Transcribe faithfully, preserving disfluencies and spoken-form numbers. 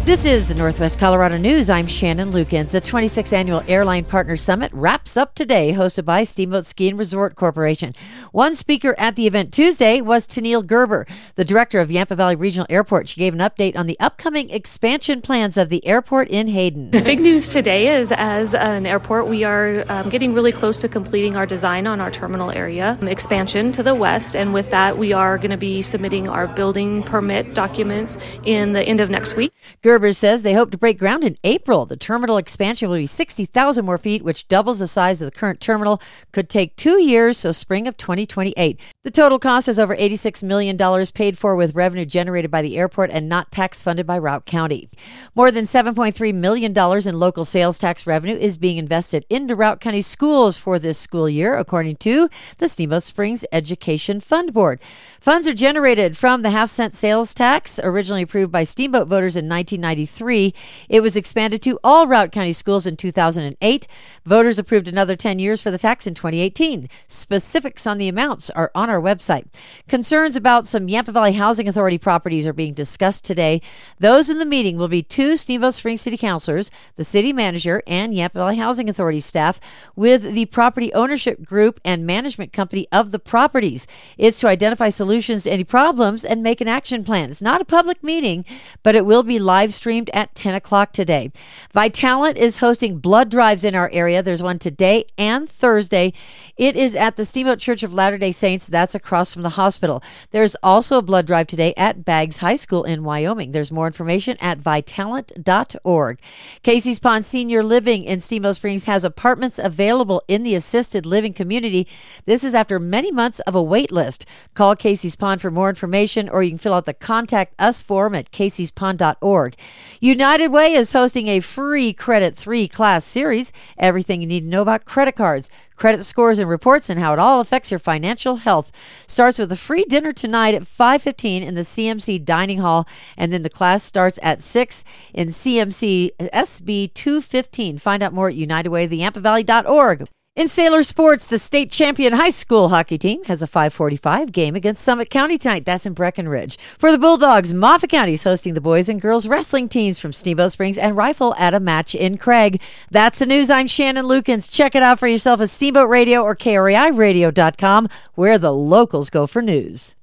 This is the Northwest Colorado News. I'm Shannon Lukens. The twenty-sixth Annual Airline Partners Summit wraps up today, hosted by Steamboat Ski and Resort Corporation. One speaker at the event Tuesday was Tennille Gerber, the director of Yampa Valley Regional Airport. She gave an update on the upcoming expansion plans of the airport in Hayden. The big news today is, as an airport, we are um, getting really close to completing our design on our terminal area expansion to the west, and with that, we are going to be submitting our building permit documents in the end of next week. Gerber says they hope to break ground in April. The terminal expansion will be sixty thousand more feet, which doubles the size of the current terminal. Could take two years, so spring of twenty twenty-eight. The total cost is over eighty-six million dollars, paid for with revenue generated by the airport and not tax funded by Routt County. More than seven point three million dollars in local sales tax revenue is being invested into Routt County schools for this school year, according to the Steamboat Springs Education Fund Board. Funds are generated from the half-cent sales tax, originally approved by Steamboat voters in nineteen ninety-three. It was expanded to all Routt County schools in two thousand eight. Voters approved another ten years for the tax in twenty eighteen. Specifics on the amounts are on our website. Concerns about some Yampa Valley Housing Authority properties are being discussed today. Those in the meeting will be two Steamboat Springs City Councilors, the city manager, and Yampa Valley Housing Authority staff with the property ownership group and management company of the properties. It's to identify solutions to any problems and make an action plan. It's not a public meeting, but it will be live streamed at ten o'clock today. Vitalant is hosting blood drives in our area. There's one today and Thursday. It is at the Steamboat Church of Latter-day Saints. That's across from the hospital. There's also a blood drive today at Baggs High School in Wyoming. There's more information at vitalant dot org. Casey's Pond Senior Living in Steamboat Springs has apartments available in the assisted living community. This is after many months of a wait list. Call Casey's Pond for more information, or you can fill out the Contact Us form at caseys pond dot org. United Way is hosting a free Credit three class series. Everything you need to know about credit cards, credit scores, and reports, and how it all affects your financial health. Starts with a free dinner tonight at five fifteen in the C M C Dining Hall, and then the class starts at six in C M C S B two fifteen. Find out more at united way the yampa valley dot org. In Sailor Sports, the state champion high school hockey team has a five forty-five game against Summit County tonight. That's in Breckenridge. For the Bulldogs, Moffat County is hosting the boys and girls wrestling teams from Steamboat Springs and Rifle at a match in Craig. That's the news. I'm Shannon Lukens. Check it out for yourself at Steamboat Radio or K R A I radio dot com, where the locals go for news.